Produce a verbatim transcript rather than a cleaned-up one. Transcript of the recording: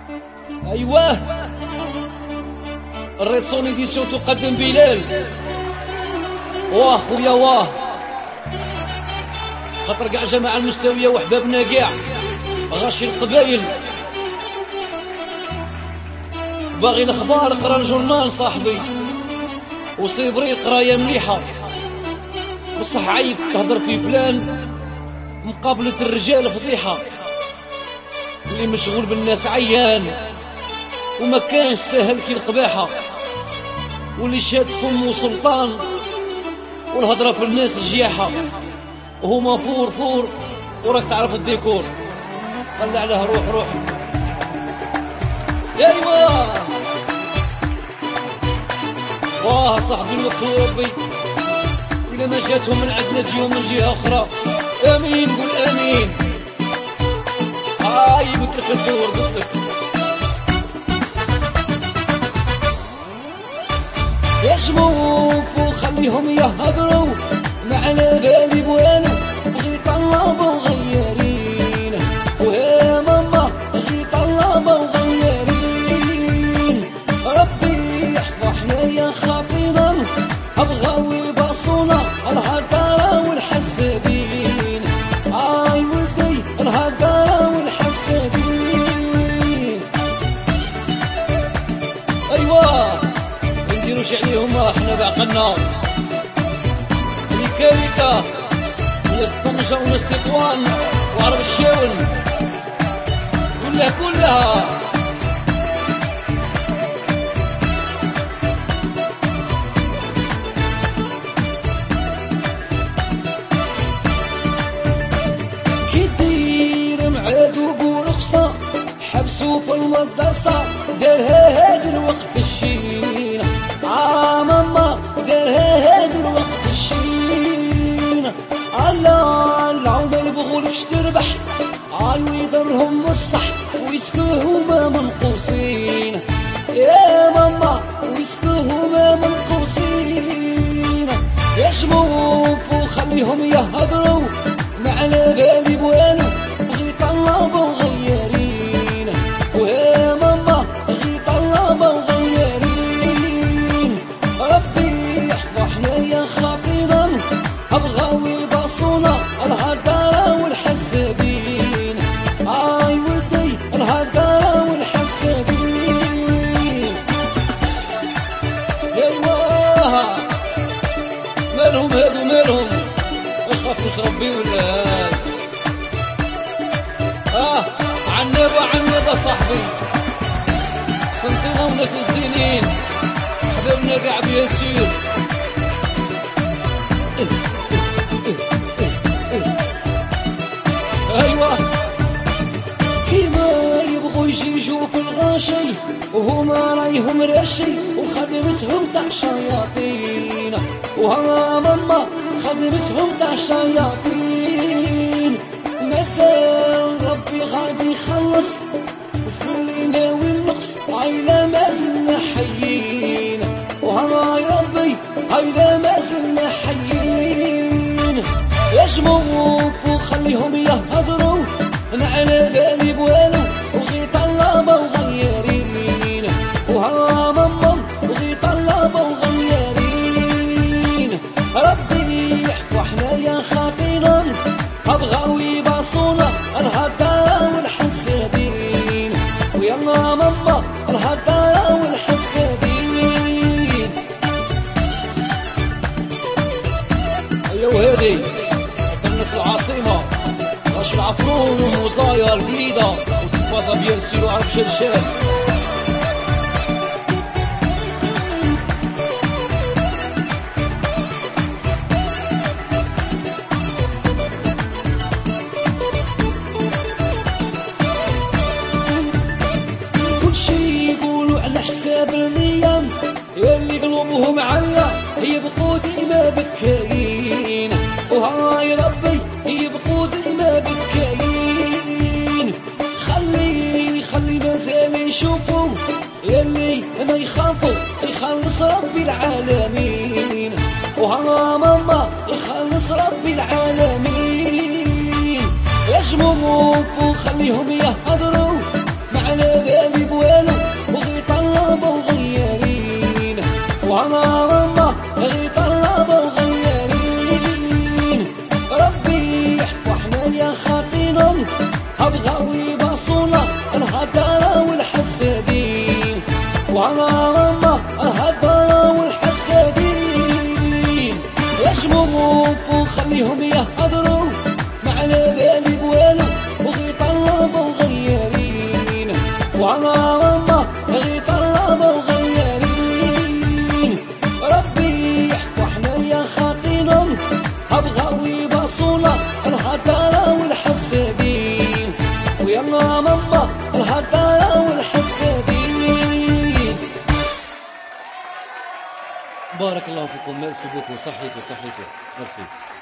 ايوه الريد سون ايديسيون تقدم بلال. واه خويا واه، خاطر كاع جماعة المستوية وحبابنا كاع غاشي القبايل باغي الاخبار. قرا الجورنال صاحبي وصيبري القرايه مليحه، بصح عيب تهضر في فلان مقابلة الرجال فضيحة. اللي مشغول بالناس عيان وما كانش ساهل كي القباحة، واللي شاد فمو سلطان والهضرة في الناس جياحة، وهما فور فور وراك تعرف الديكور. قل عليه روح روح ايوا واه صاحبي الوقت اوروبي، إذا ما جاتهم من عندنا تجيهم من جهة أخرى. آمين قول آمين. هاي قلت لك الدور قلت لك يشوفوا خليهم يهضروا ما على بالي بوالو، بغي طلبوا وغيرين ويا ماما بغي طلبوا وغيرين. ربي يحفظ حنايا خاطينا أبغاو يباصونا الهدارة والحسابين. آي ودي الهدارة والحسابين. أيوا منديروش عليهم احنا بعقلنا الكاريكا وناس طنجة وناس تطوان وعرب الشاون كلها كلها. حبسوا في المدرسة دارها هاد الوقت الشين. آه ماما دارها هاد الوقت الشين. الله العمر يبغولكش تربح، عايو يضرهم الصح ويسكوهما منقوصين. يا ماما ويسكوهما منقوصين. يشوفوا خليهم يهضروا ما على بالي بوالو، بغي طلبوا غيرين ويا ماما بغي طلبوا وغيرين. ربي يحفظ حنايا خاطينا أبغاو يباصونا الهدارة والحسابين. آي ودي الهدارة والحسابين. ايوا مالهم هادو مالهم يخافوش ربي ولا اه عنابة عنابة صاحبي سنطينا وناس الزينين حبابنا قاع بيان سير. ايوا كيما يبغوا يجيجوا في الغاشي وهما رايهم راشي وخدمتهم تاع شياطين. وها ماما خدمتهم تاع شياطين. مساء ربي غادي يخلص وفي اللي ناوي النقص عيلة ما زلنا حيين. وها يا ربي عيلة ما زلنا حيين. يشوفوا خليهم يهضروا ما على بالي بوالو، بغي طلبوا وغيرين وها ماما بغي طلبوا وغيرين. ربي يحفظ حنايا خاطينا أبغاو يباصونا الهدارة والحسابين. ويلا ماما الهدارة والحسابين. أيوا وهادي الناس العاصمة راش العفرون وموزايا البليدة وتفازا بيان سيرو عرب شرشال. كلشي يقولوا على حساب النيام ياللي قلوبهم عالية يبقوا ديما بكاين. وهاي ربي يبقوا ديما بكاين. خلي خلي مازال يشوفوا ياللي ما يخافوا يخلص ربي العالمين. وها ماما يخلص ربي العالمين. يشوفوا خليهم يهضروا ما على بالي والحسادين، ويلا ماما الهضارة والحسادين. بارك الله فيكم، ميرسي بوكو، صحيتو صحيتو، ميرسي.